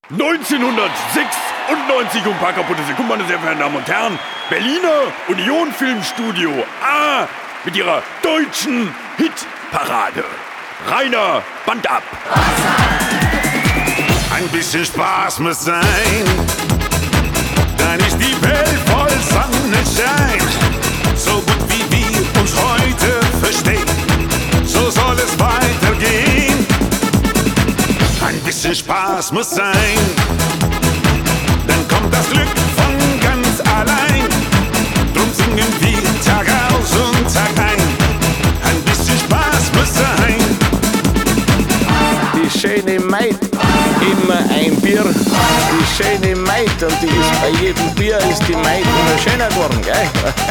1996 und ein paar kaputte Sekunden, meine sehr verehrten Damen und Herren. Berliner Union Filmstudio A mit ihrer deutschen Hitparade. Rainer, Band ab. Ein bisschen Spaß muss sein, dann ist die Welt voll Sonnenschein. So gut wie wir uns heute verstehen, so soll es weitergehen. Ein bisschen Spaß muss sein, dann kommt das Glück von ganz allein. Drum singen wir Tag aus und Tag ein. Ein bisschen Spaß muss sein. Die schöne Maid, immer ein Bier. Die schöne Maid, und die ist bei jedem Bier ist die Maid immer schöner geworden, gell?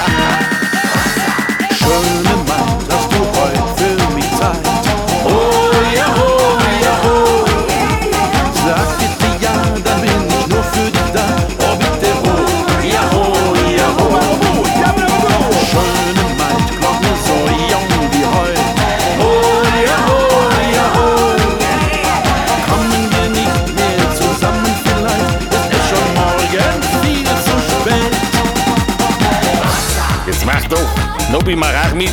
Schöne Maid, hast du heute für mich Zeit? Oh ja, oh ja, oh. Sag bitte ja, dann bin ich nur für dich da. Oh bitte, oh, ja, oh, ja, oh, oh, ja, oh. Schöne Maid, glaub mir so jung wie heute. Oh ja, oh ja, oh. Kommen wir nicht mehr zusammen vielleicht? Es ist schon morgen viel zu spät. Jetzt mach doch, Nobby, mach auch mit.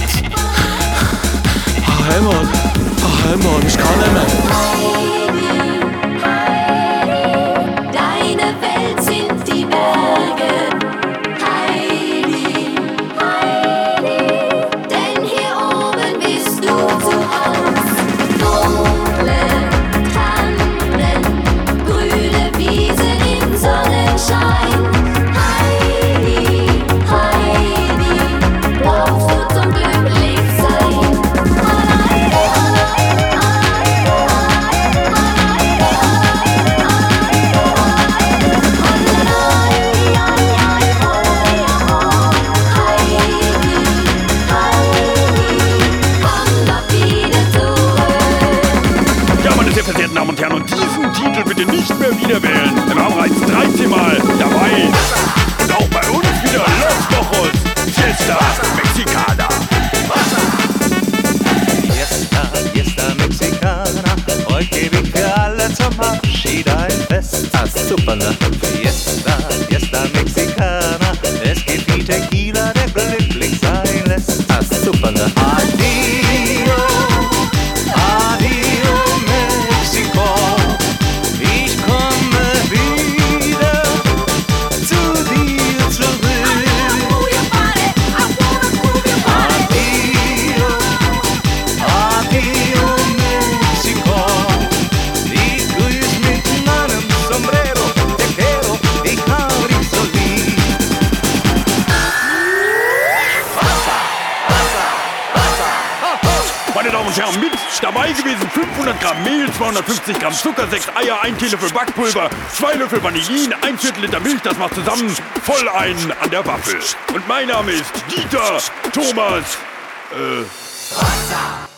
Ach, Heimann, ich kann nicht mehr. Deine Welt sind die Berge. Heidi, Heidi, denn hier oben bist du zu Haus. Dunkle Tannen, grüne Wiesen im Sonnenschein. Heidi, Heidi, brauchst du zum Glücklichsein. Ja, meine sehr verehrten Damen und Herren, und diesen Titel bitte nicht mehr wieder wählen. Wir waren bereits 13 Mal dabei. Und auch bei uns wieder Los Locos, Fiesta Mexicana. Fiesta Mexicana, heute gebe ich für alle zum Abschied ein Fest. Ah, super, ne? Fiesta Mexicana, es gibt die Tequila, der glücklich sein lässt. Ah, super, ne? Adio, adio Mexiko, ich komme wieder zu dir zurück. Adio, adio Mexiko, ich grüß mit meinem Sombrero, te quiero, ich hab dich so lieb. Meine Damen und Herren, mit dabei gewesen 500 Gramm Mehl, 250 Gramm Zucker, 6 Eier, 1 Teelöffel Backpulver, 2 Löffel Vanillin, 1 Viertel Liter Milch, das macht zusammen voll einen an der Waffel. Und mein Name ist Dieter Thomas,